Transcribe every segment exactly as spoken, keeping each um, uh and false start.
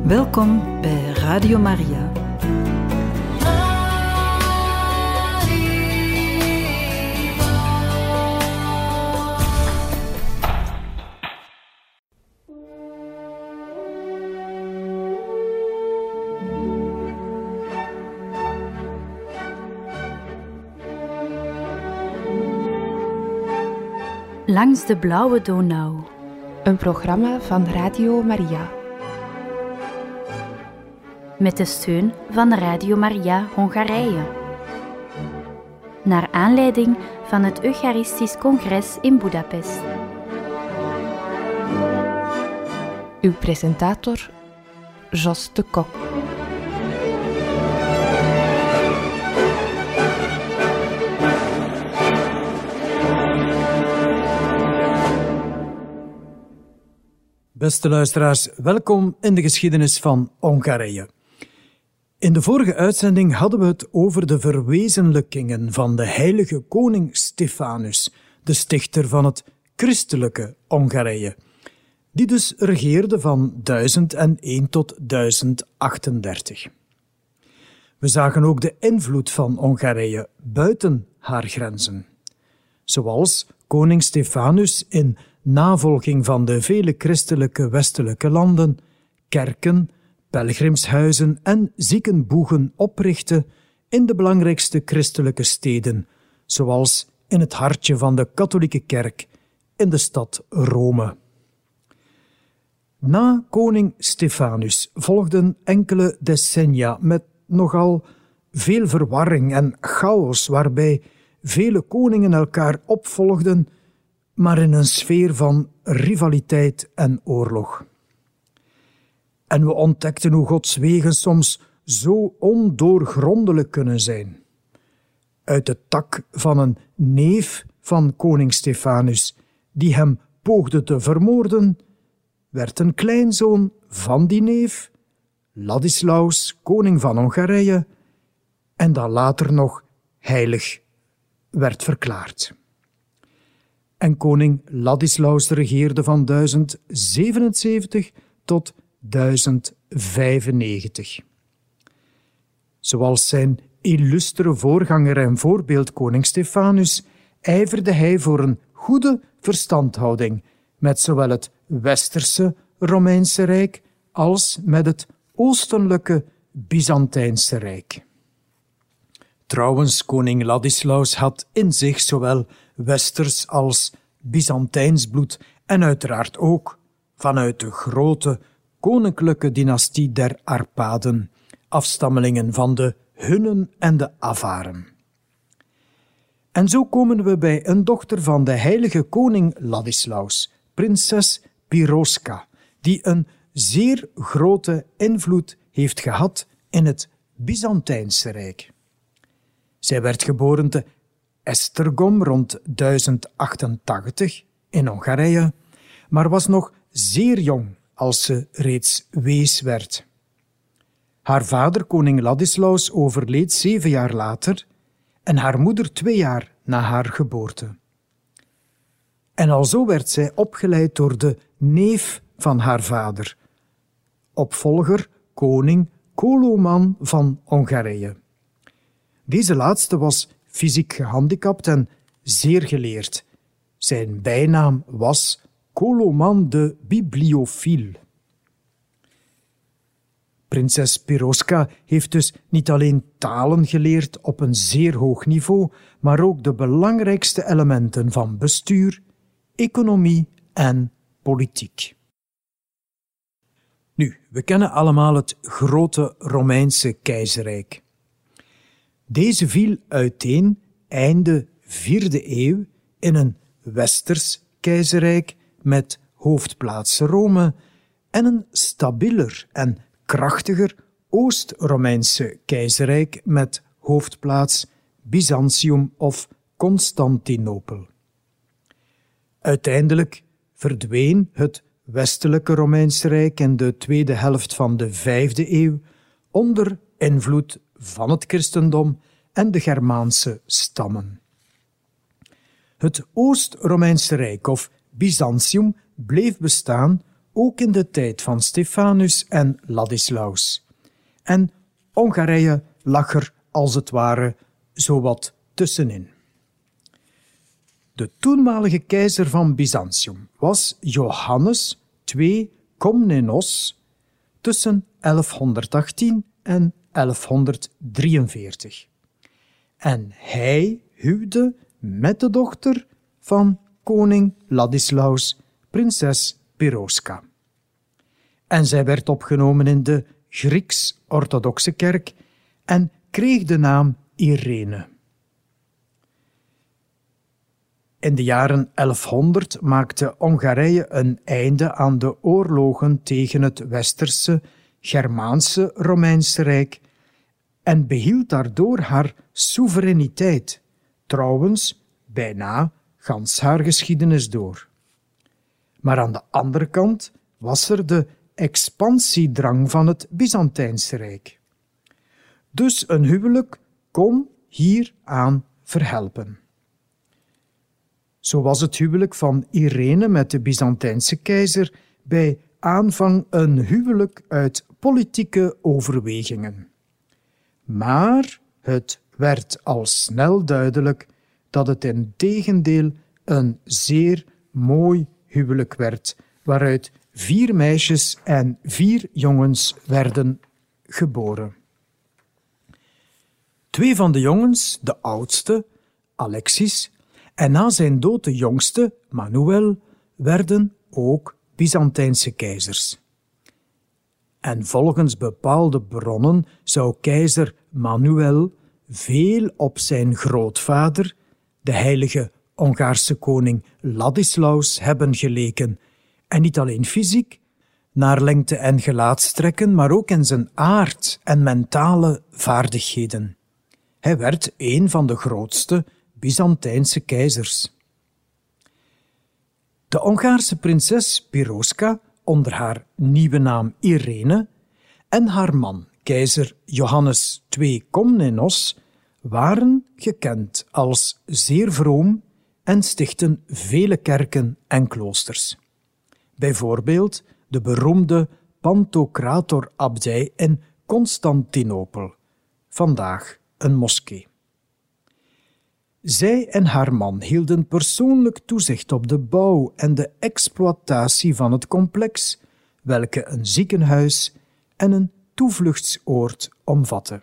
Welkom bij Radio Maria. Langs de blauwe Donau. Een programma van Radio Maria. Met de steun van Radio Maria Hongarije. Naar aanleiding van het Eucharistisch Congres in Budapest. Uw presentator, Jos de Kok. Beste luisteraars, welkom in de geschiedenis van Hongarije. In de vorige uitzending hadden we het over de verwezenlijkingen van de heilige koning Stefanus, de stichter van het christelijke Hongarije, die dus regeerde van duizend één tot duizend achtendertig. We zagen ook de invloed van Hongarije buiten haar grenzen, zoals koning Stefanus in navolging van de vele christelijke westelijke landen, kerken, pelgrimshuizen en ziekenboegen oprichtte in de belangrijkste christelijke steden, zoals in het hartje van de katholieke kerk in de stad Rome. Na koning Stefanus volgden enkele decennia met nogal veel verwarring en chaos, waarbij vele koningen elkaar opvolgden, maar in een sfeer van rivaliteit en oorlog. En we ontdekten hoe Gods wegen soms zo ondoorgrondelijk kunnen zijn. Uit de tak van een neef van koning Stefanus, die hem poogde te vermoorden, werd een kleinzoon van die neef, Ladislaus, koning van Hongarije, en dan later nog heilig werd verklaard. En koning Ladislaus regeerde van duizend zevenenzeventig tot duizend vijfennegentig. Zoals zijn illustere voorganger en voorbeeld koning Stefanus ijverde hij voor een goede verstandhouding met zowel het Westerse Romeinse Rijk als met het Oostelijke Byzantijnse Rijk. Trouwens, koning Ladislaus had in zich zowel Westers als Byzantijns bloed en uiteraard ook vanuit de grote koninklijke dynastie der Arpaden, afstammelingen van de Hunnen en de Avaren. En zo komen we bij een dochter van de heilige koning Ladislaus, prinses Piroska, die een zeer grote invloed heeft gehad in het Byzantijnse Rijk. Zij werd geboren te Esztergom rond duizend achtentachtig in Hongarije, maar was nog zeer jong als ze reeds wees werd. Haar vader, koning Ladislaus, overleed zeven jaar later en haar moeder twee jaar na haar geboorte. En alzo werd zij opgeleid door de neef van haar vader, opvolger koning Koloman van Hongarije. Deze laatste was fysiek gehandicapt en zeer geleerd. Zijn bijnaam was Koloman de Bibliofiel. Prinses Piroska heeft dus niet alleen talen geleerd op een zeer hoog niveau, maar ook de belangrijkste elementen van bestuur, economie en politiek. Nu, we kennen allemaal het grote Romeinse keizerrijk. Deze viel uiteen einde vierde eeuw in een Westers keizerrijk met hoofdplaats Rome en een stabieler en krachtiger Oost-Romeinse keizerrijk met hoofdplaats Byzantium of Constantinopel. Uiteindelijk verdween het westelijke Romeinse Rijk in de tweede helft van de vijfde eeuw onder invloed van het christendom en de Germaanse stammen. Het Oost-Romeinse Rijk of Byzantium bleef bestaan ook in de tijd van Stefanus en Ladislaus. En Hongarije lag er als het ware zowat tussenin. De toenmalige keizer van Byzantium was Johannes de Tweede Komnenos tussen elfhonderdachttien en elfhonderddrieënveertig. En hij huwde met de dochter van koning Ladislaus, prinses Piroska. En zij werd opgenomen in de Grieks-orthodoxe kerk en kreeg de naam Irene. In de jaren elfhonderd maakte Hongarije een einde aan de oorlogen tegen het Westerse, Germaanse Romeinse Rijk en behield daardoor haar soevereiniteit, trouwens bijna gans haar geschiedenis door. Maar aan de andere kant was er de expansiedrang van het Byzantijnse Rijk. Dus een huwelijk kon hieraan verhelpen. Zo was het huwelijk van Irene met de Byzantijnse keizer bij aanvang een huwelijk uit politieke overwegingen. Maar het werd al snel duidelijk dat het in tegendeel een zeer mooi huwelijk werd, waaruit vier meisjes en vier jongens werden geboren. Twee van de jongens, de oudste, Alexis, en na zijn dood de jongste, Manuel, werden ook Byzantijnse keizers. En volgens bepaalde bronnen zou keizer Manuel veel op zijn grootvader, de heilige Hongaarse koning Ladislaus, hebben geleken, en niet alleen fysiek, naar lengte en gelaatstrekken, maar ook in zijn aard en mentale vaardigheden. Hij werd een van de grootste Byzantijnse keizers. De Hongaarse prinses Piroska, onder haar nieuwe naam Irene, en haar man, keizer Johannes de Tweede Komnenos, waren gekend als zeer vroom en stichtten vele kerken en kloosters. Bijvoorbeeld de beroemde Pantocrator-abdij in Constantinopel, vandaag een moskee. Zij en haar man hielden persoonlijk toezicht op de bouw en de exploitatie van het complex, welke een ziekenhuis en een toevluchtsoord omvatte.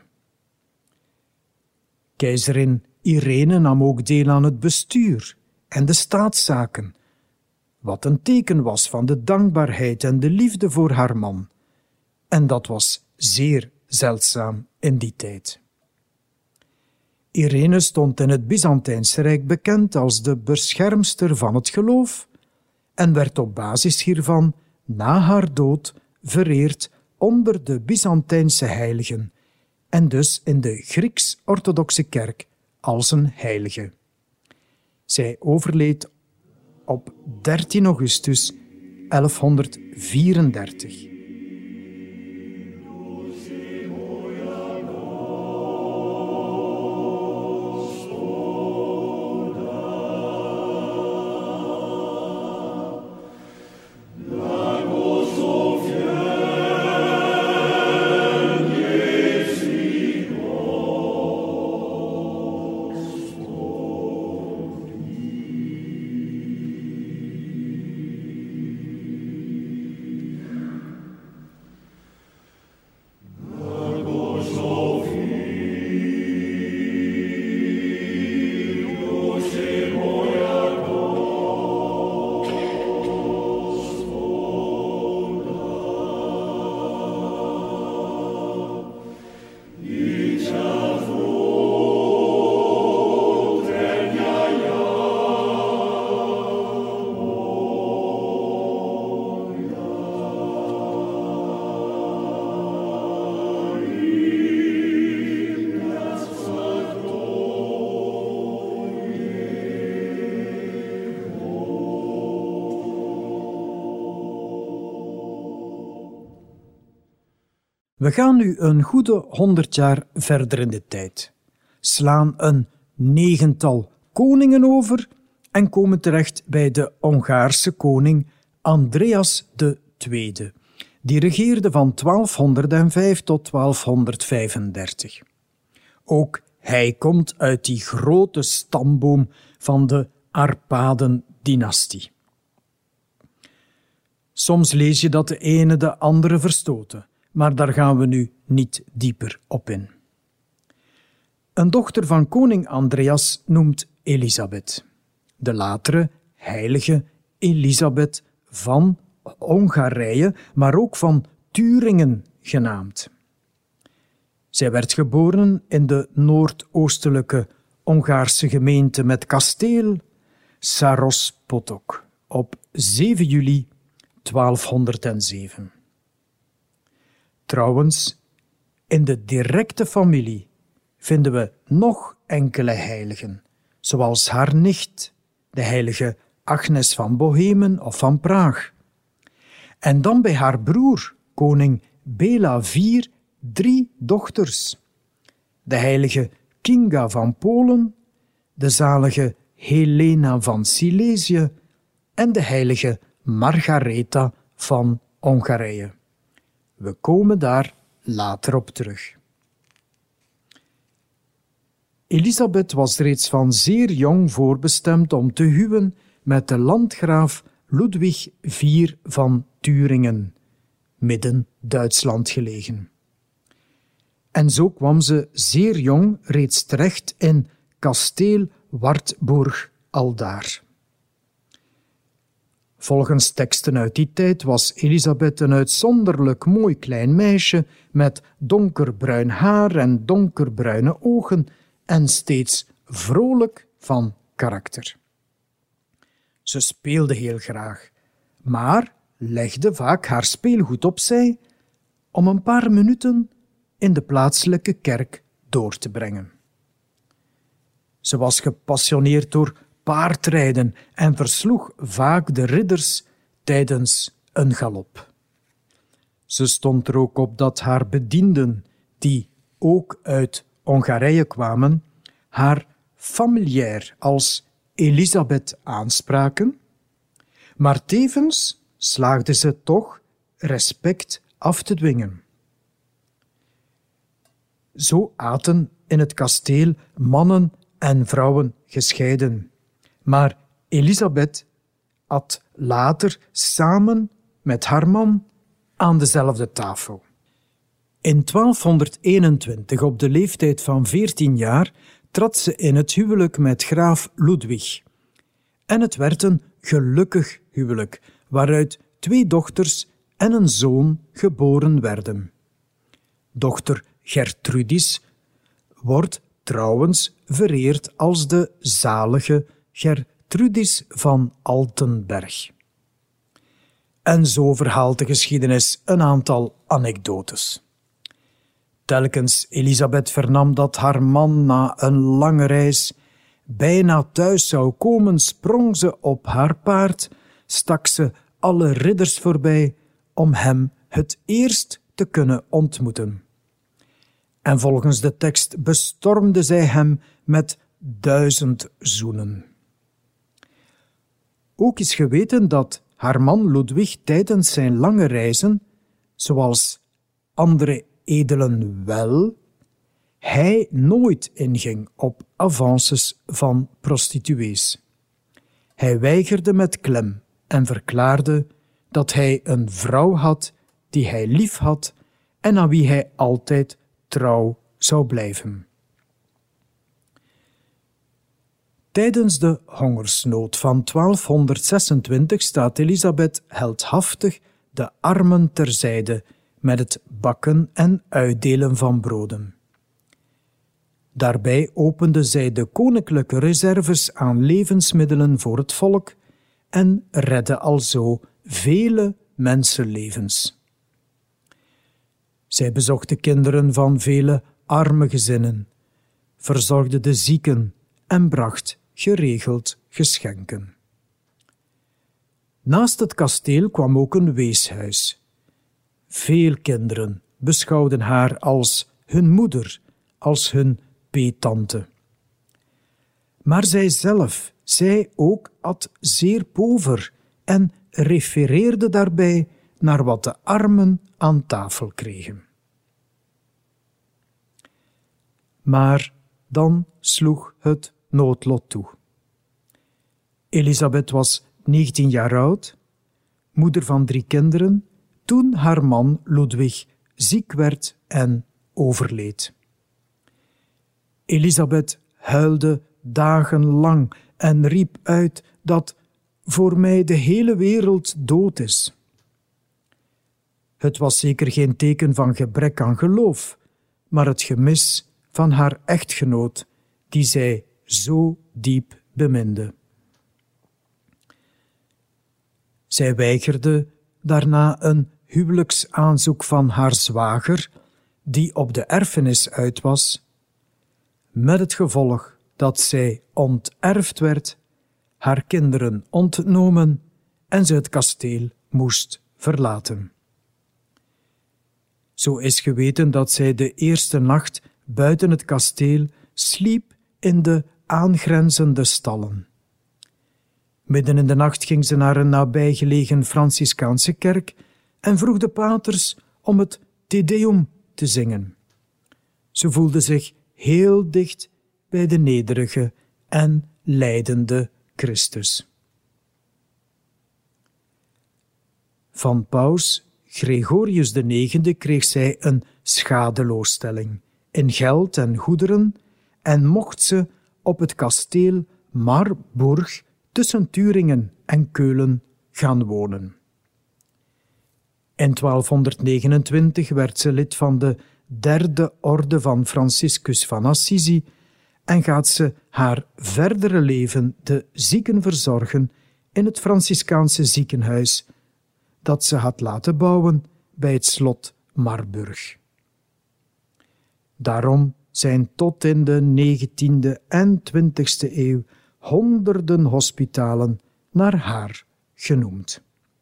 Keizerin Irene nam ook deel aan het bestuur en de staatszaken, wat een teken was van de dankbaarheid en de liefde voor haar man. En dat was zeer zeldzaam in die tijd. Irene stond in het Byzantijnse Rijk bekend als de beschermster van het geloof en werd op basis hiervan na haar dood vereerd onder de Byzantijnse heiligen en dus in de Grieks-orthodoxe kerk als een heilige. Zij overleed op dertien augustus elfhonderdvierendertig. We gaan nu een goede honderd jaar verder in de tijd, slaan een negental koningen over en komen terecht bij de Hongaarse koning Andreas de tweede, die regeerde van twaalfhonderdvijf tot twaalfhonderdvijfendertig. Ook hij komt uit die grote stamboom van de Arpaden-dynastie. Soms lees je dat de ene de andere verstoten, maar daar gaan we nu niet dieper op in. Een dochter van koning Andreas noemt Elisabeth, de latere heilige Elisabeth van Hongarije, maar ook van Turingen genaamd. Zij werd geboren in de noordoostelijke Hongaarse gemeente met kasteel Sáros-Potok op zeven juli twaalfhonderdzeven. Trouwens, in de directe familie vinden we nog enkele heiligen, zoals haar nicht, de heilige Agnes van Bohemen of van Praag. En dan bij haar broer, koning Béla de vierde, drie dochters. De heilige Kinga van Polen, de zalige Helena van Silesië en de heilige Margaretha van Hongarije. We komen daar later op terug. Elisabeth was reeds van zeer jong voorbestemd om te huwen met de landgraaf Ludwig de vierde van Turingen, midden Duitsland gelegen. En zo kwam ze zeer jong reeds terecht in kasteel Wartburg aldaar. Volgens teksten uit die tijd was Elisabeth een uitzonderlijk mooi klein meisje met donkerbruin haar en donkerbruine ogen en steeds vrolijk van karakter. Ze speelde heel graag, maar legde vaak haar speelgoed opzij om een paar minuten in de plaatselijke kerk door te brengen. Ze was gepassioneerd door paardrijden en versloeg vaak de ridders tijdens een galop. Ze stond er ook op dat haar bedienden, die ook uit Hongarije kwamen, haar familiair als Elisabeth aanspraken, maar tevens slaagde ze toch respect af te dwingen. Zo aten in het kasteel mannen en vrouwen gescheiden, maar Elisabeth at later samen met haar man aan dezelfde tafel. In twaalfhonderdeenentwintig, op de leeftijd van veertien jaar, trad ze in het huwelijk met graaf Ludwig. En het werd een gelukkig huwelijk, waaruit twee dochters en een zoon geboren werden. Dochter Gertrudis wordt trouwens vereerd als de zalige Gertrudis van Altenberg. En zo verhaalt de geschiedenis een aantal anekdotes. Telkens Elisabeth vernam dat haar man na een lange reis bijna thuis zou komen, sprong ze op haar paard, stak ze alle ridders voorbij om hem het eerst te kunnen ontmoeten. En volgens de tekst bestormde zij hem met duizend zoenen. Ook is geweten dat haar man Ludwig tijdens zijn lange reizen, zoals andere edelen wel, hij nooit inging op avances van prostituees. Hij weigerde met klem en verklaarde dat hij een vrouw had die hij lief had en aan wie hij altijd trouw zou blijven. Tijdens de hongersnood van twaalfhonderdzesentwintig staat Elisabeth heldhaftig de armen terzijde met het bakken en uitdelen van broden. Daarbij opende zij de koninklijke reserves aan levensmiddelen voor het volk en redde alzo vele mensenlevens. Zij bezocht de kinderen van vele arme gezinnen, verzorgde de zieken en bracht geregeld geschenken. Naast het kasteel kwam ook een weeshuis. Veel kinderen beschouwden haar als hun moeder, als hun peetante. Maar zij zelf, zij ook, at zeer pover en refereerde daarbij naar wat de armen aan tafel kregen. Maar dan sloeg het noodlot toe. Elisabeth was negentien jaar oud, moeder van drie kinderen, toen haar man Ludwig ziek werd en overleed. Elisabeth huilde dagenlang en riep uit dat voor mij de hele wereld dood is. Het was zeker geen teken van gebrek aan geloof, maar het gemis van haar echtgenoot, die zij zo diep beminde. Zij weigerde daarna een huwelijksaanzoek van haar zwager, die op de erfenis uit was, met het gevolg dat zij onterfd werd, haar kinderen ontnomen en ze het kasteel moest verlaten. Zo is geweten dat zij de eerste nacht buiten het kasteel sliep in de aangrenzende stallen. Midden in de nacht ging ze naar een nabijgelegen Franciscaanse kerk en vroeg de paters om het Te Deum te zingen. Ze voelde zich heel dicht bij de nederige en lijdende Christus. Van paus Gregorius de negende kreeg zij een schadeloosstelling in geld en goederen en mocht ze op het kasteel Marburg tussen Turingen en Keulen gaan wonen. In twaalfhonderdnegenentwintig werd ze lid van de derde orde van Franciscus van Assisi en gaat ze haar verdere leven de zieken verzorgen in het Franciscaanse ziekenhuis dat ze had laten bouwen bij het slot Marburg. Daarom zijn tot in de negentiende en twintigste eeuw honderden hospitalen naar haar genoemd.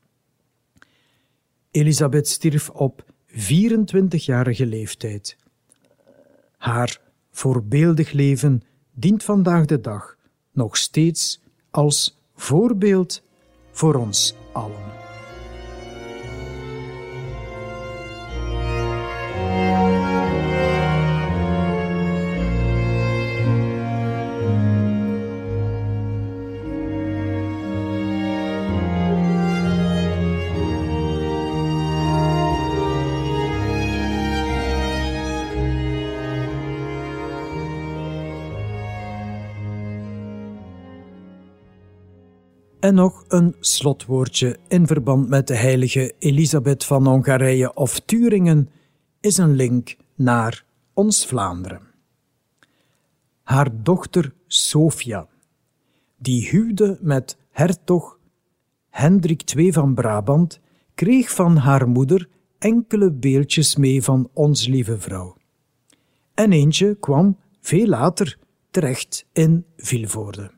Elisabeth stierf op vierentwintigjarige leeftijd. Haar voorbeeldig leven dient vandaag de dag nog steeds als voorbeeld voor ons allen. En nog een slotwoordje in verband met de heilige Elisabeth van Hongarije of Turingen is een link naar ons Vlaanderen. Haar dochter Sophia, die huwde met hertog Hendrik de Tweede van Brabant, kreeg van haar moeder enkele beeldjes mee van Ons Lieve Vrouw. En eentje kwam veel later terecht in Vilvoorde.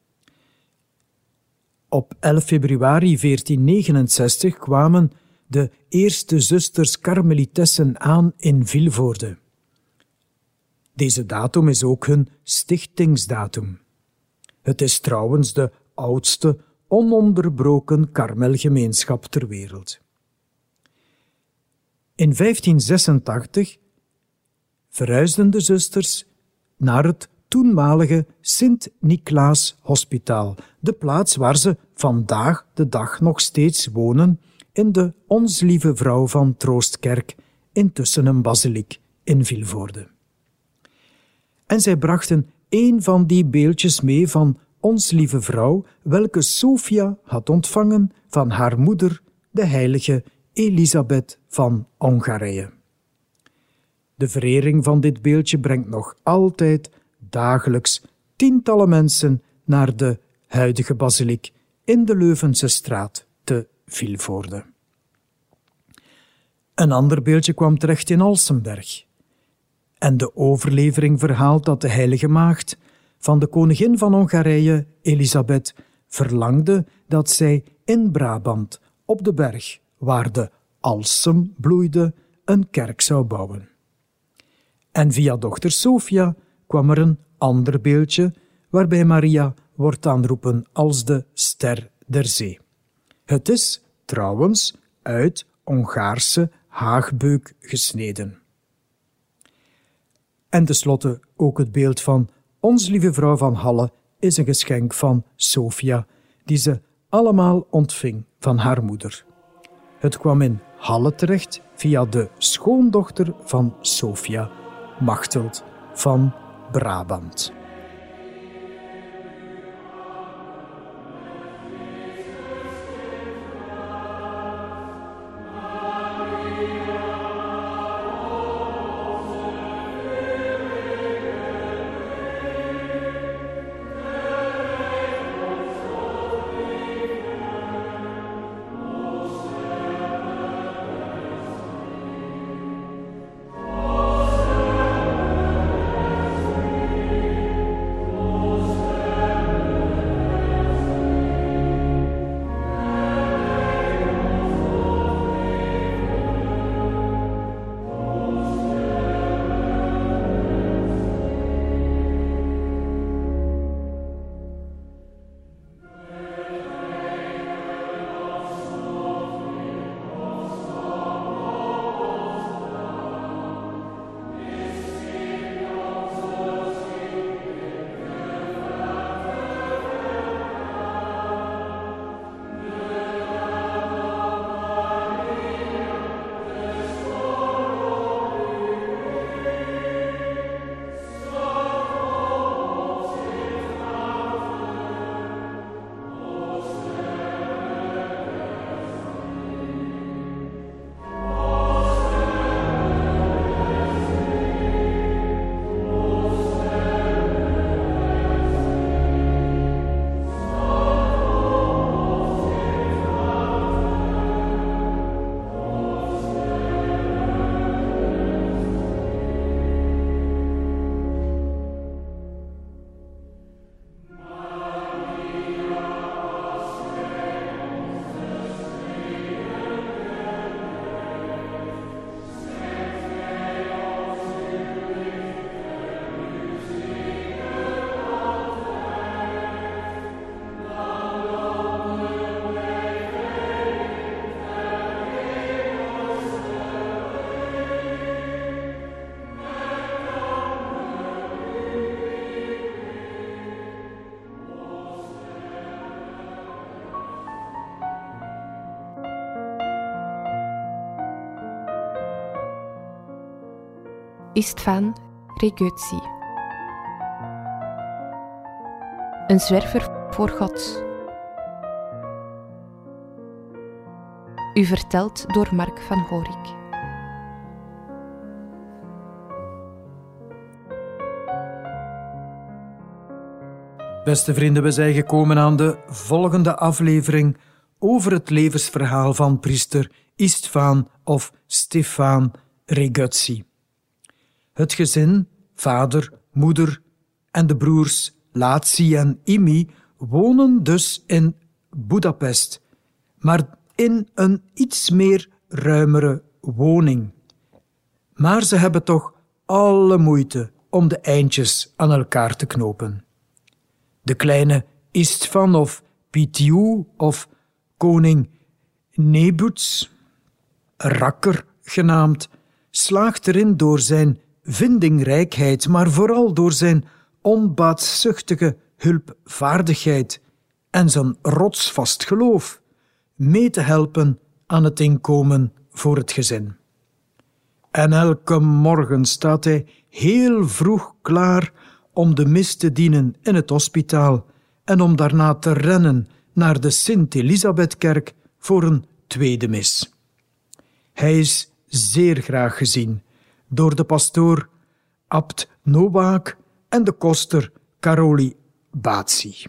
Op elf februari veertien negenenzestig kwamen de eerste zusters Karmelitessen aan in Vilvoorde. Deze datum is ook hun stichtingsdatum. Het is trouwens de oudste ononderbroken karmelgemeenschap ter wereld. In vijftien zesentachtig verhuisden de zusters naar het toenmalige Sint-Niklaas Hospitaal, de plaats waar ze vandaag de dag nog steeds wonen in de Ons Lieve Vrouw van Troostkerk, intussen een basiliek in Vilvoorde. En zij brachten een van die beeldjes mee van Ons Lieve Vrouw, welke Sophia had ontvangen van haar moeder, de heilige Elisabeth van Hongarije. De verering van dit beeldje brengt nog altijd dagelijks tientallen mensen naar de huidige basiliek in de Leuvense straat te Vilvoorde. Een ander beeldje kwam terecht in Alsenberg. En de overlevering verhaalt dat de heilige maagd van de koningin van Hongarije, Elisabeth, verlangde dat zij in Brabant, op de berg waar de alsem bloeide, een kerk zou bouwen. En via dochter Sophia kwam er een ander beeldje, waarbij Maria wordt aangeroepen als de ster der zee. Het is trouwens uit Hongaarse haagbeuk gesneden. En tenslotte ook het beeld van Ons Lieve Vrouw van Halle is een geschenk van Sophia, die ze allemaal ontving van haar moeder. Het kwam in Halle terecht via de schoondochter van Sophia, Machteld van Brabant. Istvan Regutsi. Een zwerver voor God. U verteld door Mark van Horik. Beste vrienden, we zijn gekomen aan de volgende aflevering over het levensverhaal van priester Istvan of Stefan Regutsi. Het gezin, vader, moeder en de broers László en Imi wonen dus in Budapest, maar in een iets meer ruimere woning. Maar ze hebben toch alle moeite om de eindjes aan elkaar te knopen. De kleine Istvan of Pitiu of koning Nebuts, Rakker genaamd, slaagt erin door zijn vindingrijkheid, maar vooral door zijn onbaatzuchtige hulpvaardigheid en zijn rotsvast geloof mee te helpen aan het inkomen voor het gezin. En elke morgen staat hij heel vroeg klaar om de mis te dienen in het hospitaal en om daarna te rennen naar de Sint-Elisabethkerk voor een tweede mis. Hij is zeer graag gezien door de pastoor Abt Novák en de koster Karoli Bácsi.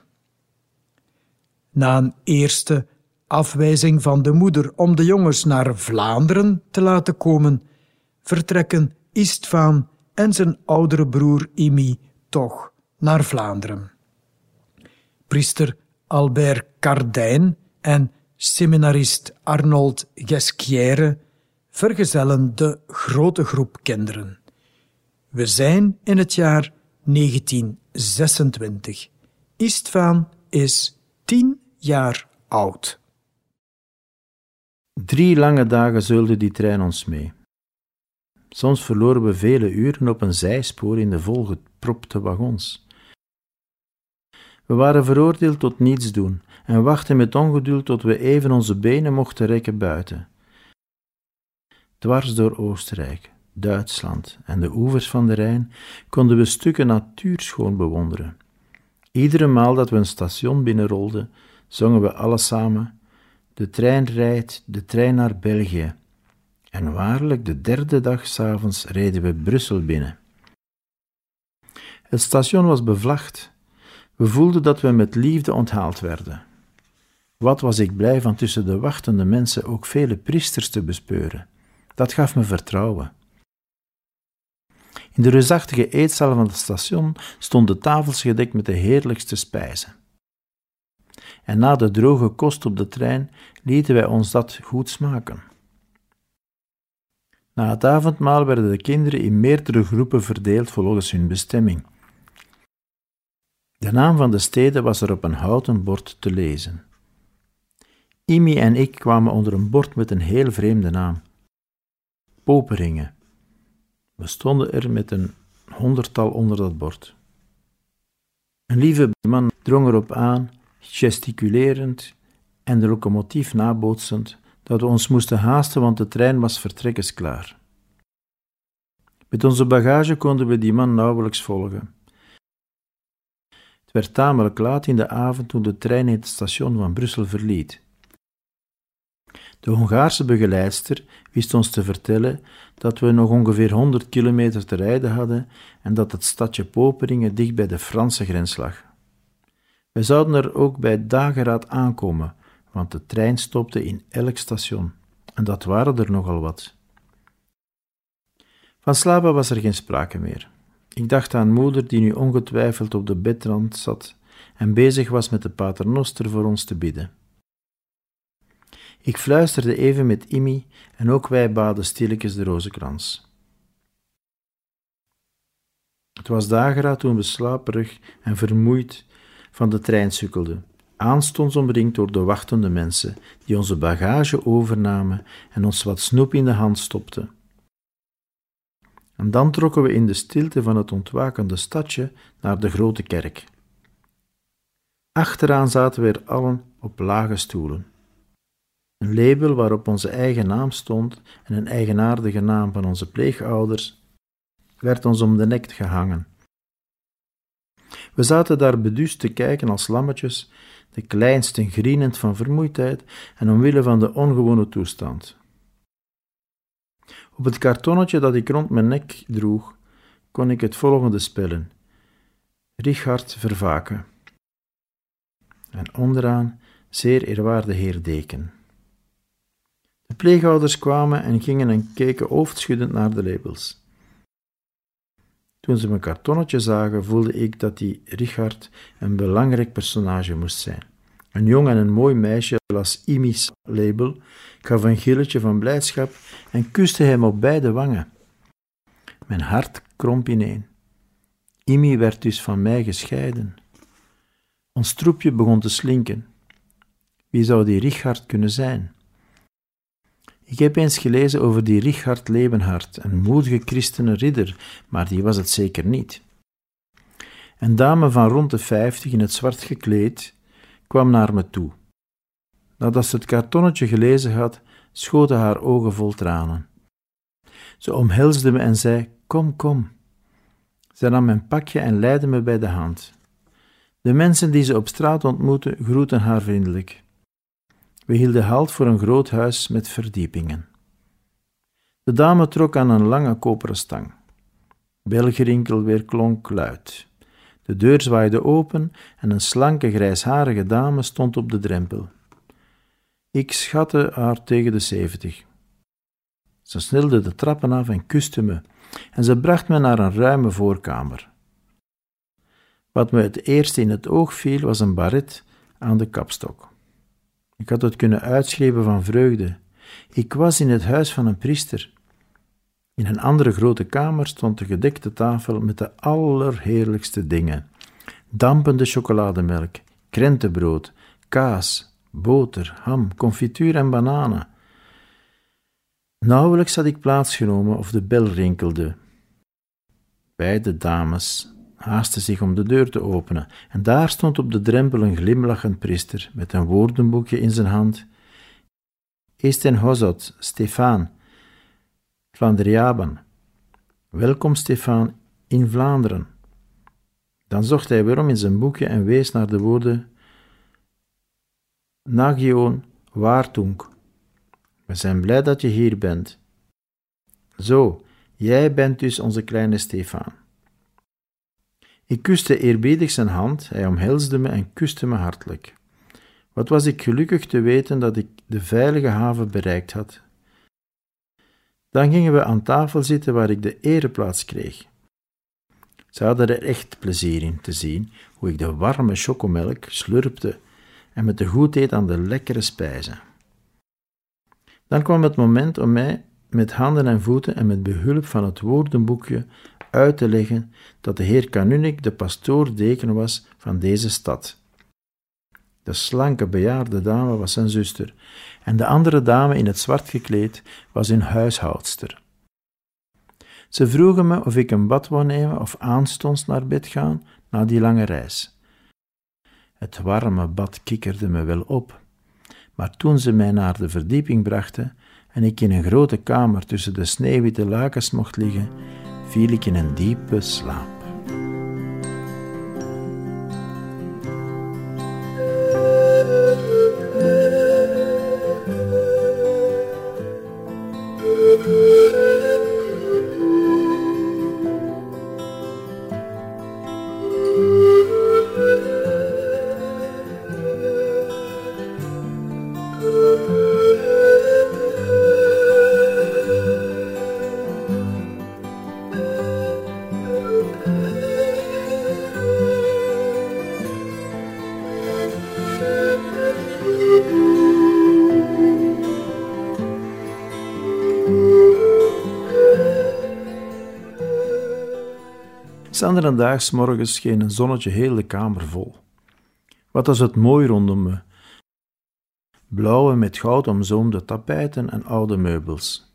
Na een eerste afwijzing van de moeder om de jongens naar Vlaanderen te laten komen, vertrekken Istvan en zijn oudere broer Imi toch naar Vlaanderen. Priester Albert Cardijn en seminarist Arnold Ghesquière vergezellen de grote groep kinderen. We zijn in het jaar negentien zesentwintig. Istvan is tien jaar oud. Drie lange dagen zeulde die trein ons mee. Soms verloren we vele uren op een zijspoor in de volgepropte wagons. We waren veroordeeld tot niets doen en wachten met ongeduld tot we even onze benen mochten rekken buiten. Dwars door Oostenrijk, Duitsland en de oevers van de Rijn konden we stukken natuur schoon bewonderen. Iedere maal dat we een station binnenrolden, zongen we alle samen: de trein rijdt, de trein naar België. En waarlijk, de derde dag 's avonds reden we Brussel binnen. Het station was bevlagd. We voelden dat we met liefde onthaald werden. Wat was ik blij van tussen de wachtende mensen ook vele priesters te bespeuren. Dat gaf me vertrouwen. In de reusachtige eetzaal van het station stonden tafels gedekt met de heerlijkste spijzen. En na de droge kost op de trein lieten wij ons dat goed smaken. Na het avondmaal werden de kinderen in meerdere groepen verdeeld volgens hun bestemming. De naam van de steden was er op een houten bord te lezen. Imi en ik kwamen onder een bord met een heel vreemde naam: Poperinge. We stonden er met een honderdtal onder dat bord. Een lieve man drong erop aan, gesticulerend en de locomotief nabootsend, dat we ons moesten haasten, want de trein was vertrekkensklaar. Met onze bagage konden we die man nauwelijks volgen. Het werd tamelijk laat in de avond toen de trein het station van Brussel verliet. De Hongaarse begeleidster wist ons te vertellen dat we nog ongeveer honderd kilometer te rijden hadden en dat het stadje Poperinge dicht bij de Franse grens lag. Wij zouden er ook bij dageraad aankomen, want de trein stopte in elk station, en dat waren er nogal wat. Van slapen was er geen sprake meer. Ik dacht aan moeder die nu ongetwijfeld op de bedrand zat en bezig was met de paternoster voor ons te bidden. Ik fluisterde even met Imi en ook wij baden stilletjes de rozenkrans. Het was dageraad toen we slaperig en vermoeid van de trein sukkelden, aanstonds omringd door de wachtende mensen die onze bagage overnamen en ons wat snoep in de hand stopten. En dan trokken we in de stilte van het ontwakende stadje naar de grote kerk. Achteraan zaten we er allen op lage stoelen. Een label waarop onze eigen naam stond en een eigenaardige naam van onze pleegouders werd ons om de nek gehangen. We zaten daar beduusd te kijken als lammetjes, de kleinsten grienend van vermoeidheid en omwille van de ongewone toestand. Op het kartonnetje dat ik rond mijn nek droeg, kon ik het volgende spellen: Richard Vervaken. En onderaan: zeer eerwaarde heer deken. De pleegouders kwamen en gingen en keken hoofdschuddend naar de labels. Toen ze mijn kartonnetje zagen, voelde ik dat die Richard een belangrijk personage moest zijn. Een jong en een mooi meisje las Imi's label, gaf een gilletje van blijdschap en kuste hem op beide wangen. Mijn hart kromp ineen. Imi werd dus van mij gescheiden. Ons troepje begon te slinken. Wie zou die Richard kunnen zijn? Ik heb eens gelezen over die Richard Lebenhard, een moedige christenen ridder, maar die was het zeker niet. Een dame van rond de vijftig in het zwart gekleed kwam naar me toe. Nadat ze het kartonnetje gelezen had, schoten haar ogen vol tranen. Ze omhelsde me en zei: kom, kom. Zij nam mijn pakje en leidde me bij de hand. De mensen die ze op straat ontmoette, groetten haar vriendelijk. We hielden halt voor een groot huis met verdiepingen. De dame trok aan een lange koperen stang. Belgerinkel weerklonk luid. De deur zwaaide open en een slanke, grijsharige dame stond op de drempel. Ik schatte haar tegen de zeventig. Ze snelde de trappen af en kuste me, en ze bracht me naar een ruime voorkamer. Wat me het eerst in het oog viel, was een baret aan de kapstok. Ik had het kunnen uitschreeuwen van vreugde. Ik was in het huis van een priester. In een andere grote kamer stond de gedekte tafel met de allerheerlijkste dingen: dampende chocolademelk, krentenbrood, kaas, boter, ham, confituur en bananen. Nauwelijks had ik plaatsgenomen of de bel rinkelde. Beide dames haasten zich om de deur te openen, en daar stond op de drempel een glimlachend priester met een woordenboekje in zijn hand. Esten hozot, Stefaan, Vlaanderiaban. Welkom, Stefaan, in Vlaanderen. Dan zocht hij weer om in zijn boekje en wees naar de woorden Nagion Waartunk. We zijn blij dat je hier bent. Zo, jij bent dus onze kleine Stefaan. Ik kuste eerbiedig zijn hand, hij omhelsde me en kuste me hartelijk. Wat was ik gelukkig te weten dat ik de veilige haven bereikt had. Dan gingen we aan tafel zitten waar ik de ereplaats kreeg. Ze hadden er echt plezier in te zien hoe ik de warme chocomelk slurpte en me te goed deed aan de lekkere spijzen. Dan kwam het moment om mij met handen en voeten en met behulp van het woordenboekje uit te leggen dat de heer Kanunik de pastoor-deken was van deze stad. De slanke bejaarde dame was zijn zuster en de andere dame in het zwart gekleed was hun huishoudster. Ze vroegen me of ik een bad wou nemen of aanstonds naar bed gaan na die lange reis. Het warme bad kikkerde me wel op, maar toen ze mij naar de verdieping brachten en ik in een grote kamer tussen de sneeuwwitte lakens mocht liggen, viel ik in een diepe slaap. S andere daags morgens scheen een zonnetje heel de kamer vol. Wat was het mooi rondom me. Blauwe met goud omzoomde tapijten en oude meubels.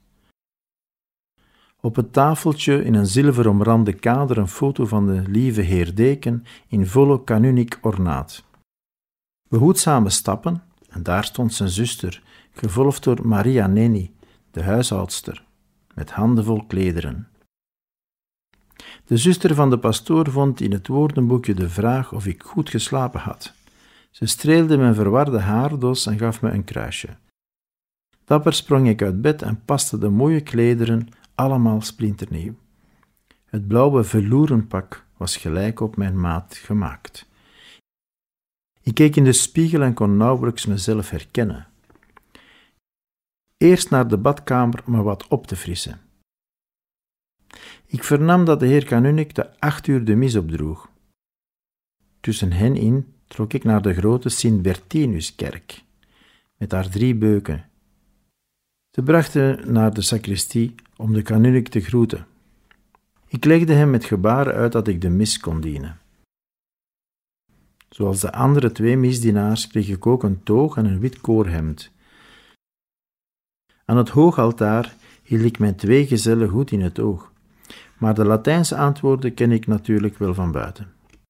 Op het tafeltje in een zilver omrande kader een foto van de lieve heer deken in volle Kanunik ornaat. Behoedzame stappen, en daar stond zijn zuster, gevolgd door Maria Nenni, de huishoudster, met handen vol klederen. De zuster van de pastoor vond in het woordenboekje de vraag of ik goed geslapen had. Ze streelde mijn verwarde haardos en gaf me een kruisje. Dapper sprong ik uit bed en paste de mooie klederen, allemaal splinternieuw. Het blauwe veloeren pak was gelijk op mijn maat gemaakt. Ik keek in de spiegel en kon nauwelijks mezelf herkennen. Eerst naar de badkamer om me wat op te frissen. Ik vernam dat de heer Kanunik de acht uur de mis opdroeg. Tussen hen in trok ik naar de grote Sint-Bertinuskerk, met haar drie beuken. Ze brachten naar de sacristie om de Kanunik te groeten. Ik legde hem met gebaren uit dat ik de mis kon dienen. Zoals de andere twee misdienaars kreeg ik ook een toog en een wit koorhemd. Aan het hoogaltaar hield ik mijn twee gezellen goed in het oog, maar de Latijnse antwoorden ken ik natuurlijk wel van buiten.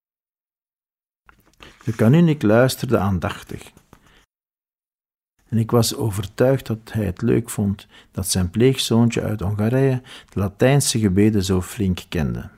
De kanunik luisterde aandachtig. En ik was overtuigd dat hij het leuk vond dat zijn pleegzoontje uit Hongarije de Latijnse gebeden zo flink kende.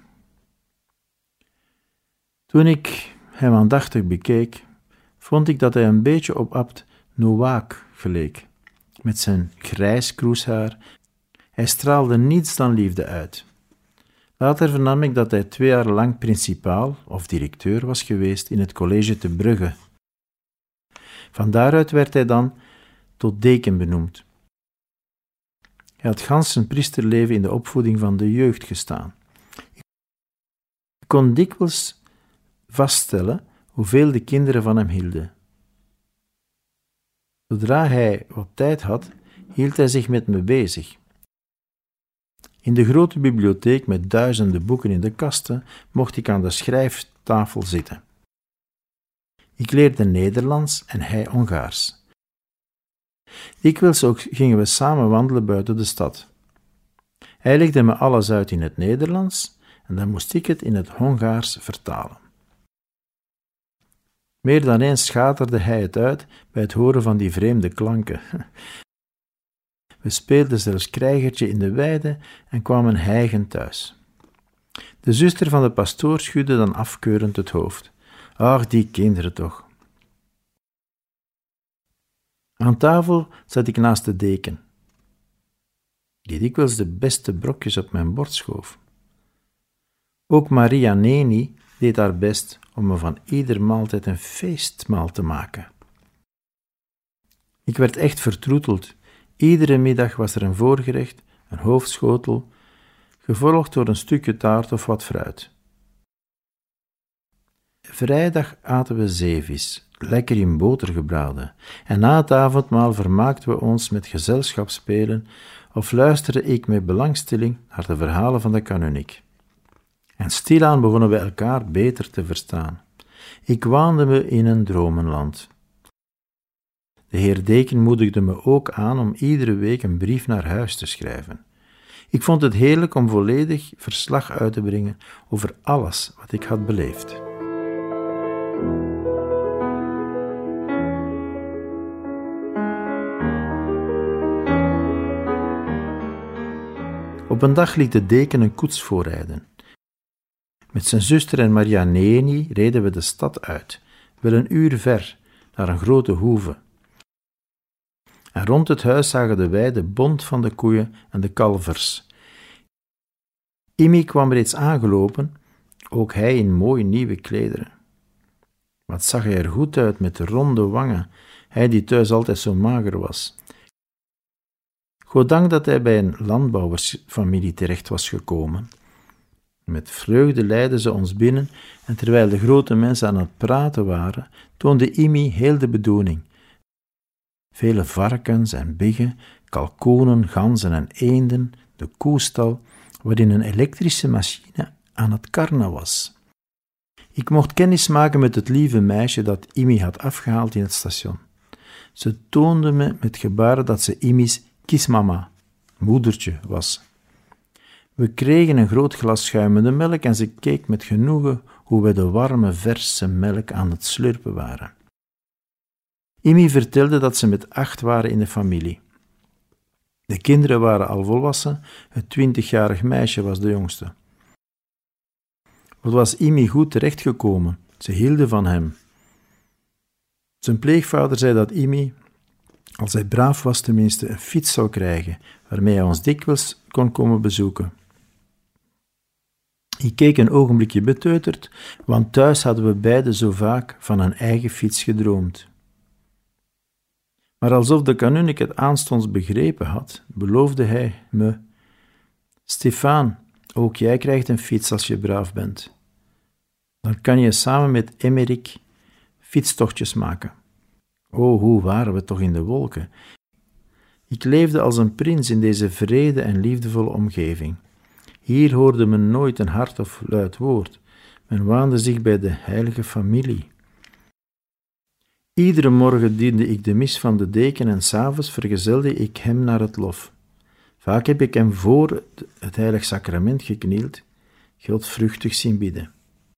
Toen ik hem aandachtig bekeek, vond ik dat hij een beetje op abt Noack geleek, met zijn grijs kroeshaar. Hij straalde niets dan liefde uit. Later vernam ik dat hij twee jaar lang principaal of directeur was geweest in het college te Brugge. Van daaruit werd hij dan tot deken benoemd. Hij had gans zijn priesterleven in de opvoeding van de jeugd gestaan. Ik kon dikwijls vaststellen hoeveel de kinderen van hem hielden. Zodra hij wat tijd had, hield hij zich met me bezig. In de grote bibliotheek met duizenden boeken in de kasten mocht ik aan de schrijftafel zitten. Ik leerde Nederlands en hij Hongaars. Dikwijls ook gingen we samen wandelen buiten de stad. Hij legde me alles uit in het Nederlands en dan moest ik het in het Hongaars vertalen. Meer dan eens schaterde hij het uit bij het horen van die vreemde klanken. We speelden zelfs krijgertje in de weide en kwamen hijgend thuis. De zuster van de pastoor schudde dan afkeurend het hoofd. Ach, die kinderen toch. Aan tafel zat ik naast de deken, die dikwijls de beste brokjes op mijn bord schoof. Ook Maria Neni deed haar best om me van ieder maaltijd een feestmaal te maken. Ik werd echt vertroeteld. Iedere middag was er een voorgerecht, een hoofdschotel, gevolgd door een stukje taart of wat fruit. Vrijdag aten we zeevis, lekker in boter gebraden, en na het avondmaal vermaakten we ons met gezelschapsspelen of luisterde ik met belangstelling naar de verhalen van de kanunnik. En stilaan begonnen we elkaar beter te verstaan. Ik waande me in een dromenland. De heer deken moedigde me ook aan om iedere week een brief naar huis te schrijven. Ik vond het heerlijk om volledig verslag uit te brengen over alles wat ik had beleefd. Op een dag liet de deken een koets voorrijden. Met zijn zuster en Maria Neni reden we de stad uit, wel een uur ver, naar een grote hoeve. En rond het huis zagen de weide bont van de koeien en de kalvers. Imi kwam reeds aangelopen, ook hij in mooie nieuwe klederen. Wat zag hij er goed uit met de ronde wangen, hij die thuis altijd zo mager was. Goddank dat hij bij een landbouwersfamilie terecht was gekomen. Met vreugde leidden ze ons binnen en terwijl de grote mensen aan het praten waren, toonde Imi heel de bedoeling. Vele varkens en biggen, kalkoenen, ganzen en eenden, de koestal, waarin een elektrische machine aan het karnen was. Ik mocht kennis maken met het lieve meisje dat Imi had afgehaald in het station. Ze toonde me met gebaren dat ze Imi's kiesmama, moedertje, was. We kregen een groot glas schuimende melk en ze keek met genoegen hoe wij de warme, verse melk aan het slurpen waren. Imi vertelde dat ze met acht waren in de familie. De kinderen waren al volwassen, het twintigjarig meisje was de jongste. Wat was Imi goed terechtgekomen, ze hielden van hem. Zijn pleegvader zei dat Imi, als hij braaf was, tenminste een fiets zou krijgen, waarmee hij ons dikwijls kon komen bezoeken. Ik keek een ogenblikje beteuterd, want thuis hadden we beiden zo vaak van een eigen fiets gedroomd. Maar alsof de kanunnik het aanstonds begrepen had, beloofde hij me: Stefaan, ook jij krijgt een fiets als je braaf bent. Dan kan je samen met Emmerik fietstochtjes maken. O, hoe waren we toch in de wolken. Ik leefde als een prins in deze vrede en liefdevolle omgeving. Hier hoorde men nooit een hard of luid woord. Men waande zich bij de heilige familie. Iedere morgen diende ik de mis van de deken en 's avonds vergezelde ik hem naar het lof. Vaak heb ik hem voor het heilig sacrament geknield, godvruchtig zien bidden.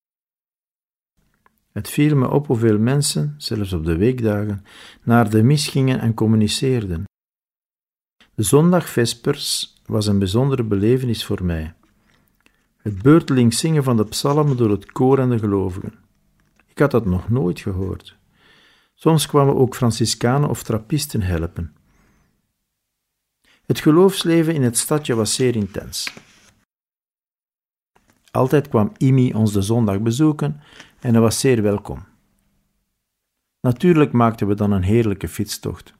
Het viel me op hoeveel mensen, zelfs op de weekdagen, naar de mis gingen en communiceerden. De zondag vespers was een bijzondere belevenis voor mij. Het beurtelings zingen van de psalmen door het koor en de gelovigen. Ik had dat nog nooit gehoord. Soms kwamen ook Franciscanen of trappisten helpen. Het geloofsleven in het stadje was zeer intens. Altijd kwam Imi ons de zondag bezoeken en hij was zeer welkom. Natuurlijk maakten we dan een heerlijke fietstocht.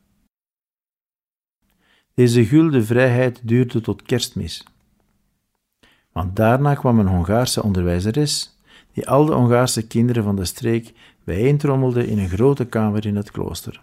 Deze gulden vrijheid duurde tot Kerstmis. Want daarna kwam een Hongaarse onderwijzeres die al de Hongaarse kinderen van de streek bijeentrommelde in een grote kamer in het klooster.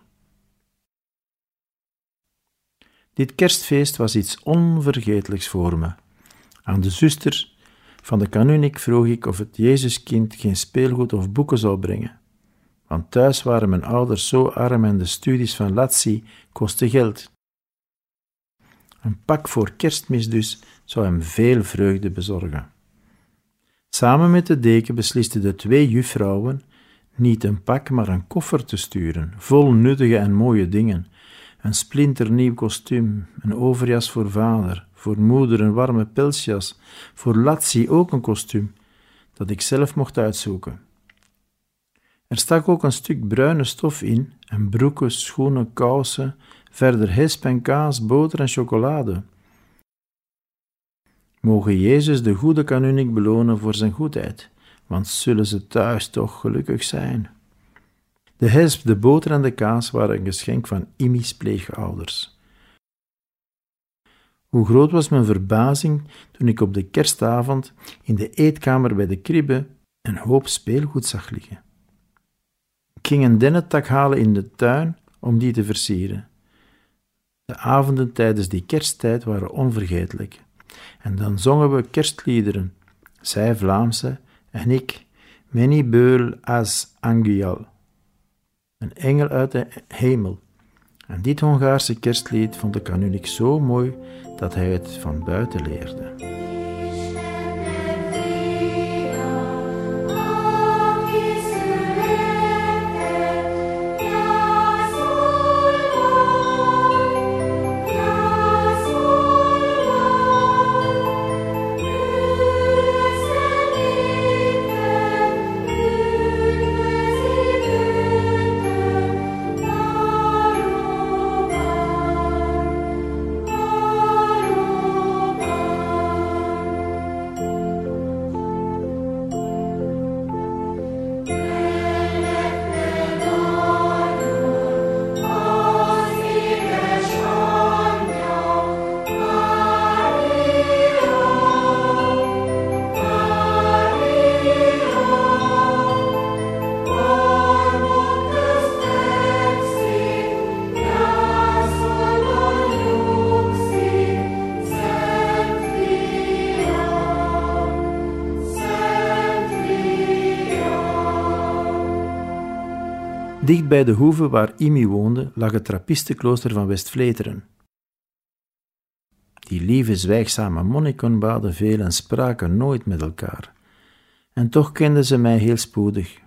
Dit kerstfeest was iets onvergetelijks voor me. Aan de zuster van de kanunnik vroeg ik of het Jezuskind geen speelgoed of boeken zou brengen. want thuis waren mijn ouders zo arm en de studies van Latsi kosten geld. Een pak voor Kerstmis dus zou hem veel vreugde bezorgen. Samen met de deken beslisten de twee juffrouwen niet een pak, maar een koffer te sturen, vol nuttige en mooie dingen. Een splinternieuw kostuum, een overjas voor vader, voor moeder een warme pelsjas, voor Latsi ook een kostuum, dat ik zelf mocht uitzoeken. Er stak ook een stuk bruine stof in, en broeken, schoenen, kousen, verder hesp en kaas, boter en chocolade. Mogen Jezus de goede kanunnik belonen voor zijn goedheid, want zullen ze thuis toch gelukkig zijn. De hesp, de boter en de kaas waren een geschenk van Imi's pleegouders. Hoe groot was mijn verbazing toen ik op de kerstavond in de eetkamer bij de kribbe een hoop speelgoed zag liggen. Ik ging een dennentak halen in de tuin om die te versieren. De avonden tijdens die kersttijd waren onvergetelijk. En dan zongen we kerstliederen, zij Vlaamse en ik, Many beul as angial, een engel uit de hemel. En dit Hongaarse kerstlied vond de kanunnik zo mooi dat hij het van buiten leerde. Dicht bij de hoeve waar Imi woonde, lag het trappistenklooster van West-Vleteren. Die lieve, zwijgzame monniken baden veel en spraken nooit met elkaar. En toch kenden ze mij heel spoedig.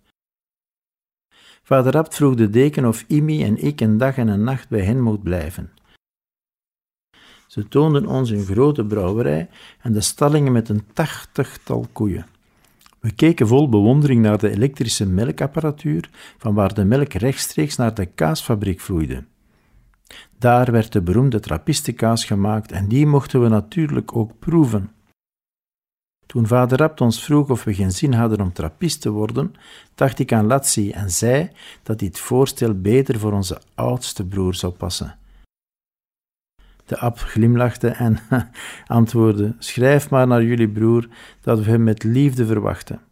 Vader Abt vroeg de deken of Imi en ik een dag en een nacht bij hen mocht blijven. Ze toonden ons hun grote brouwerij en de stallingen met een tachtigtal koeien. We keken vol bewondering naar de elektrische melkapparatuur, van waar de melk rechtstreeks naar de kaasfabriek vloeide. Daar werd de beroemde trappistenkaas gemaakt en die mochten we natuurlijk ook proeven. Toen vader Abt ons vroeg of we geen zin hadden om trappist te worden, dacht ik aan Latsi en zei dat dit voorstel beter voor onze oudste broer zou passen. De abt glimlachte en antwoordde: schrijf maar naar jullie broer dat we hem met liefde verwachten.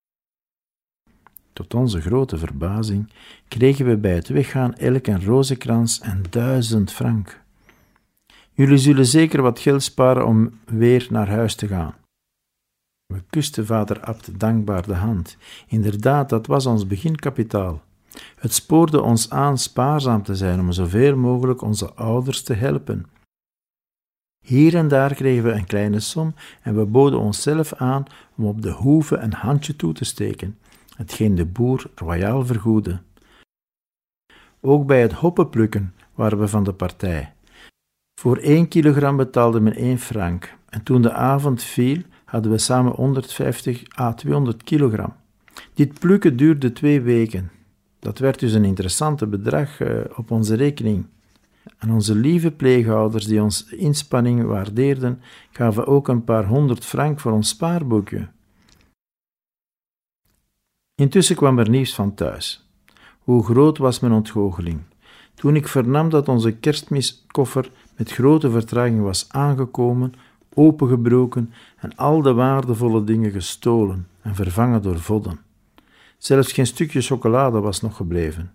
Tot onze grote verbazing kregen we bij het weggaan elk een rozenkrans en duizend frank. Jullie zullen zeker wat geld sparen om weer naar huis te gaan. We kusten vader Abt dankbaar de hand. Inderdaad, dat was ons beginkapitaal. Het spoorde ons aan spaarzaam te zijn om zoveel mogelijk onze ouders te helpen. Hier en daar kregen we een kleine som en we boden onszelf aan om op de hoeve een handje toe te steken, hetgeen de boer royaal vergoedde. Ook bij het hoppenplukken waren we van de partij. Voor één kilogram betaalde men één frank en toen de avond viel hadden we samen honderdvijftig à tweehonderd kilogram. Dit plukken duurde twee weken. Dat werd dus een interessante bedrag uh, op onze rekening. En onze lieve pleegouders die ons inspanning waardeerden, gaven ook een paar honderd frank voor ons spaarboekje. Intussen kwam er nieuws van thuis. Hoe groot was mijn ontgoocheling, toen ik vernam dat onze kerstmiskoffer met grote vertraging was aangekomen, opengebroken en al de waardevolle dingen gestolen en vervangen door vodden. Zelfs geen stukje chocolade was nog gebleven.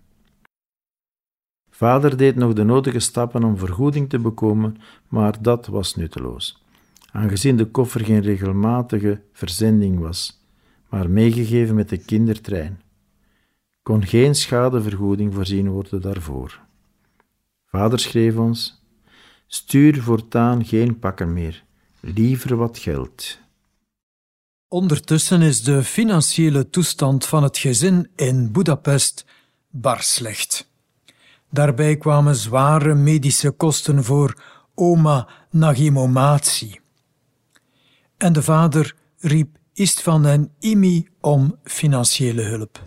Vader deed nog de nodige stappen om vergoeding te bekomen, maar dat was nutteloos, aangezien de koffer geen regelmatige verzending was, maar meegegeven met de kindertrein. kon geen schadevergoeding voorzien worden daarvoor. Vader schreef ons: stuur voortaan geen pakken meer, liever wat geld. Ondertussen is de financiële toestand van het gezin in Budapest bar slecht. Daarbij kwamen zware medische kosten voor oma Nagymomáci. En de vader riep István en Imi om financiële hulp.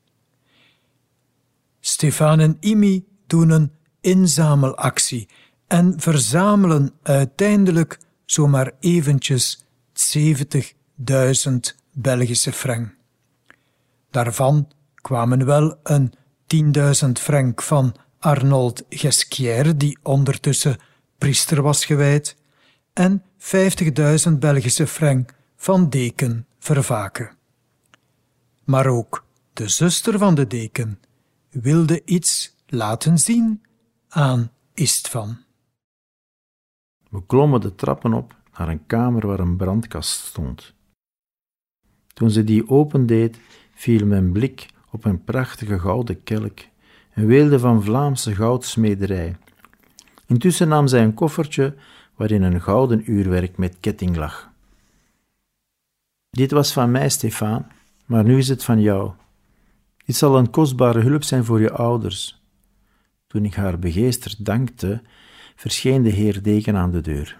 Stefan en Imi doen een inzamelactie en verzamelen uiteindelijk zomaar eventjes zeventigduizend Belgische frank. Daarvan kwamen wel een tienduizend frank van Arnold Gesquière, die ondertussen priester was gewijd, en vijftigduizend Belgische frank van deken Vervaeke. Maar ook de zuster van de deken wilde iets laten zien aan István. We klommen de trappen op naar een kamer waar een brandkast stond. Toen ze die opendeed, viel mijn blik op een prachtige gouden kelk, een weelde van Vlaamse goudsmederij. Intussen nam zij een koffertje waarin een gouden uurwerk met ketting lag. Dit was van mij, Stefan, maar nu is het van jou. Dit zal een kostbare hulp zijn voor je ouders. Toen ik haar begeesterd dankte, verscheen de heer deken aan de deur.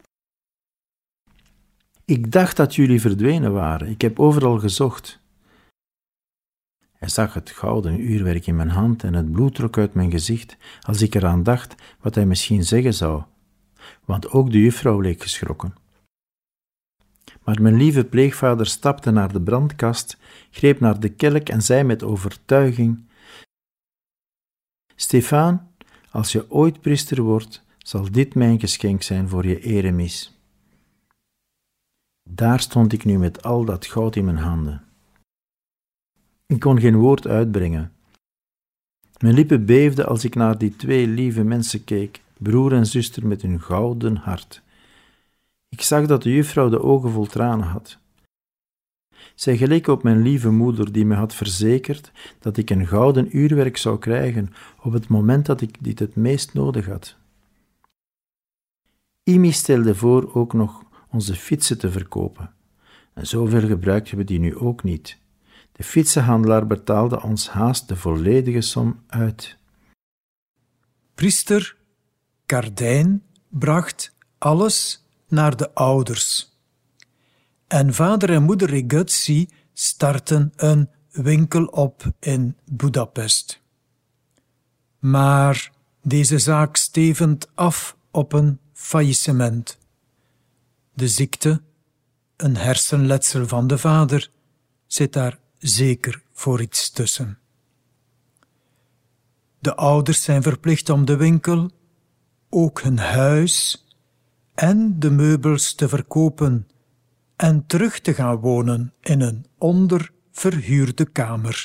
Ik dacht dat jullie verdwenen waren. Ik heb overal gezocht. Hij zag het gouden uurwerk in mijn hand en het bloed trok uit mijn gezicht als ik eraan dacht wat hij misschien zeggen zou, want ook de juffrouw leek geschrokken. Maar mijn lieve pleegvader stapte naar de brandkast, greep naar de kelk en zei met overtuiging: Stefan, als je ooit priester wordt, zal dit mijn geschenk zijn voor je eremis. Daar stond ik nu met al dat goud in mijn handen. Ik kon geen woord uitbrengen. Mijn lippen beefden als ik naar die twee lieve mensen keek, broer en zuster met hun gouden hart. Ik zag dat de juffrouw de ogen vol tranen had. Zij geleek op mijn lieve moeder, die me had verzekerd dat ik een gouden uurwerk zou krijgen op het moment dat ik dit het meest nodig had. Imi stelde voor ook nog onze fietsen te verkopen. En zoveel gebruikten we die nu ook niet. De fietsenhandelaar betaalde ons haast de volledige som uit. Priester Kardijn bracht alles naar de ouders. En vader en moeder Riguzzi startten een winkel op in Budapest. Maar deze zaak stevend af op een faillissement. De ziekte, een hersenletsel van de vader, zit daar zeker voor iets tussen. De ouders zijn verplicht om de winkel, ook hun huis en de meubels te verkopen en terug te gaan wonen in een onderverhuurde kamer.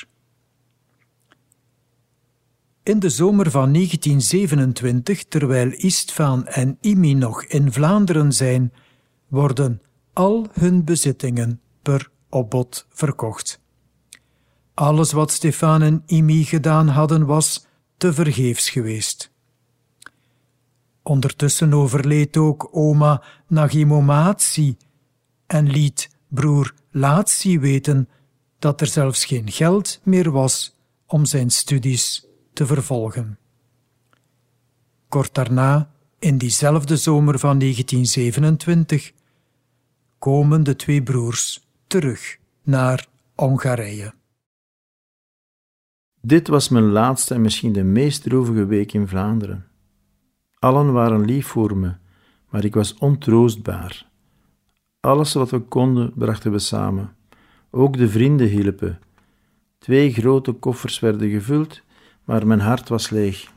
In de zomer van negentien zevenentwintig, terwijl István en Imi nog in Vlaanderen zijn, worden al hun bezittingen per opbod verkocht. Alles wat Stefan en Imi gedaan hadden was tevergeefs geweest. Ondertussen overleed ook oma Nagymomáci en liet broer László weten dat er zelfs geen geld meer was om zijn studies te vervolgen. Kort daarna, in diezelfde zomer van negentien zevenentwintig, komen de twee broers terug naar Hongarije. Dit was mijn laatste en misschien de meest droevige week in Vlaanderen. Allen waren lief voor me, maar ik was ontroostbaar. Alles wat we konden, brachten we samen. Ook de vrienden hielpen. Twee grote koffers werden gevuld, maar mijn hart was leeg.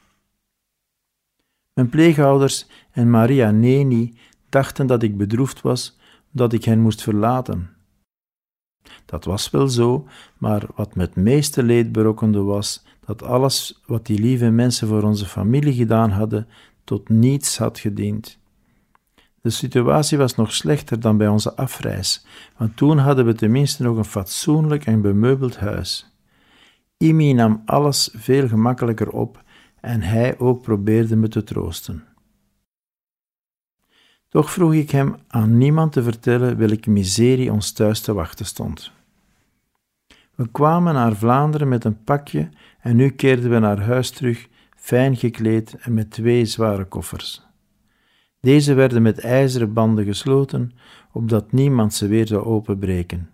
Mijn pleegouders en Maria Neni dachten dat ik bedroefd was, dat ik hen moest verlaten. Dat was wel zo, maar wat me het meeste leed berokkende was dat alles wat die lieve mensen voor onze familie gedaan hadden, tot niets had gediend. De situatie was nog slechter dan bij onze afreis, want toen hadden we tenminste nog een fatsoenlijk en bemeubeld huis. Imi nam alles veel gemakkelijker op en hij ook probeerde me te troosten. Toch vroeg ik hem aan niemand te vertellen welke miserie ons thuis te wachten stond. We kwamen naar Vlaanderen met een pakje en nu keerden we naar huis terug, fijn gekleed en met twee zware koffers. Deze werden met ijzeren banden gesloten, opdat niemand ze weer zou openbreken.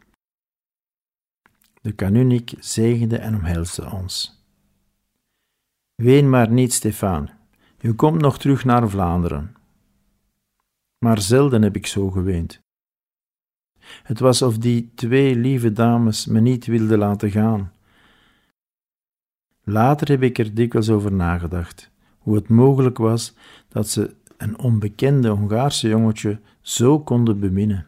De kanunnik zegende en omhelsde ons. Ween maar niet, Stefaan, je komt nog terug naar Vlaanderen. Maar zelden heb ik zo geweend. Het was of die twee lieve dames me niet wilden laten gaan. Later heb ik er dikwijls over nagedacht, hoe het mogelijk was dat ze een onbekende Hongaarse jongetje zo konden beminnen.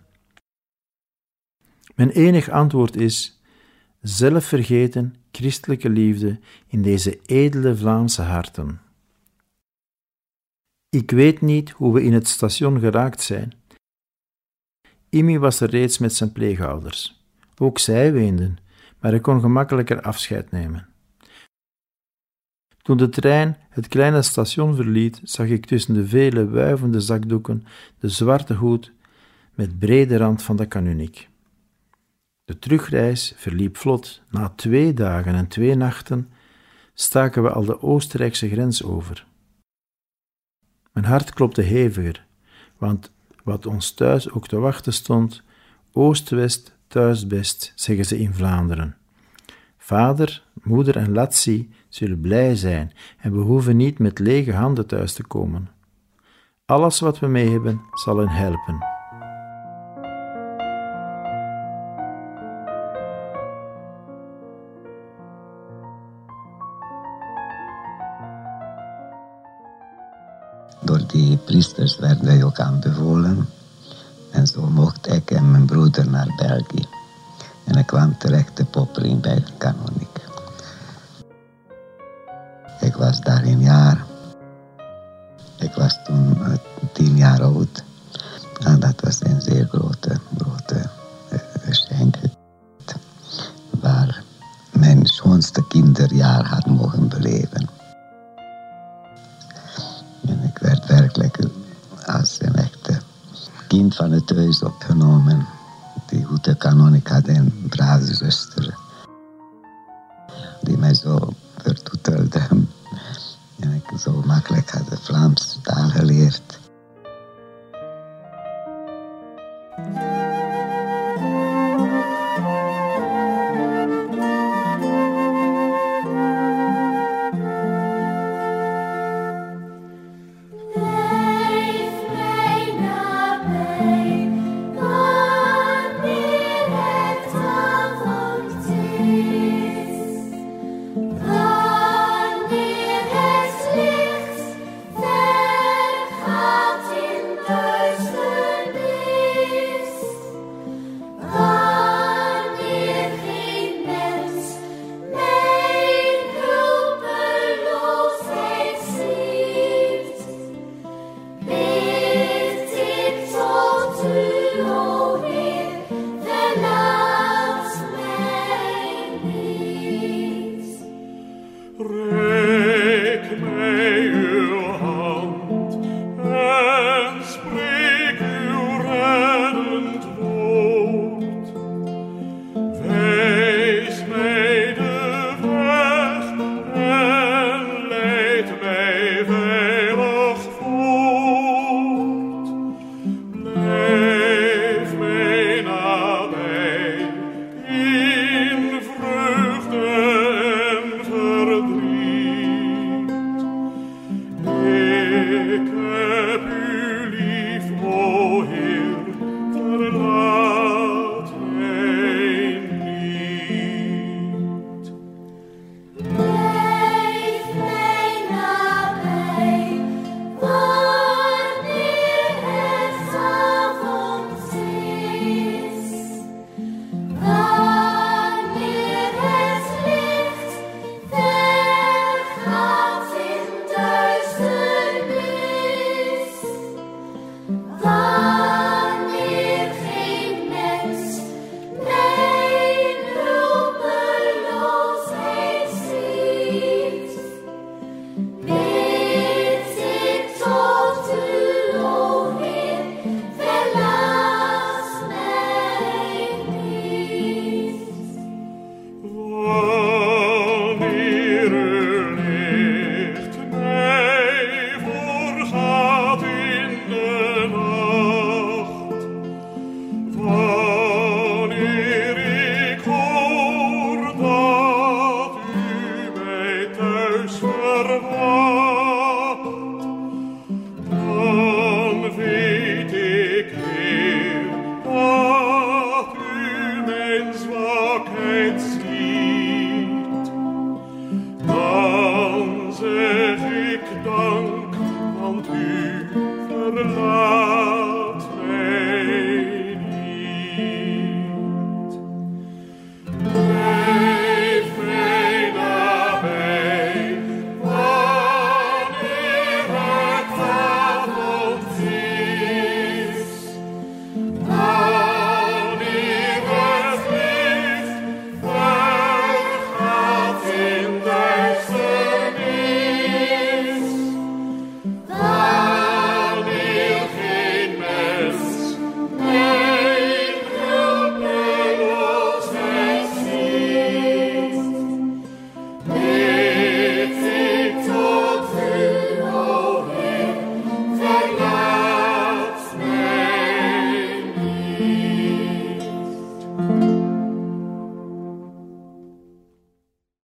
Mijn enig antwoord is zelfvergeten christelijke liefde in deze edele Vlaamse harten. Ik weet niet hoe we in het station geraakt zijn. Imi was er reeds met zijn pleegouders. Ook zij weenden, maar ik kon gemakkelijker afscheid nemen. Toen de trein het kleine station verliet, zag ik tussen de vele wuivende zakdoeken de zwarte hoed met brede rand van de kanunnik. De terugreis verliep vlot. Na twee dagen en twee nachten staken we al de Oostenrijkse grens over. Mijn hart klopte heviger, want wat ons thuis ook te wachten stond, oost-west, thuis-best, zeggen ze in Vlaanderen. Vader, moeder en Latsi zullen blij zijn en we hoeven niet met lege handen thuis te komen. Alles wat we mee hebben zal hen helpen. Door die priesters werden wij ook aanbevolen. En zo mocht ik en mijn broeder naar België. En ik kwam terecht te Poppeling bij de kanunnik. Ik was daar een jaar. Ik was toen uh, tien jaar oud. En dat was een zeer grote, grote uh, geschenk. Waar mijn schoonste kinderjaar had mogen beleven. En ik werd werkelijk als een echte kind van het huis opgenomen. Die goede kanunnik had een brave zuster. Die mij zo vertoetelde. En ik zo makkelijk had de Vlaamse taal geleerd. Take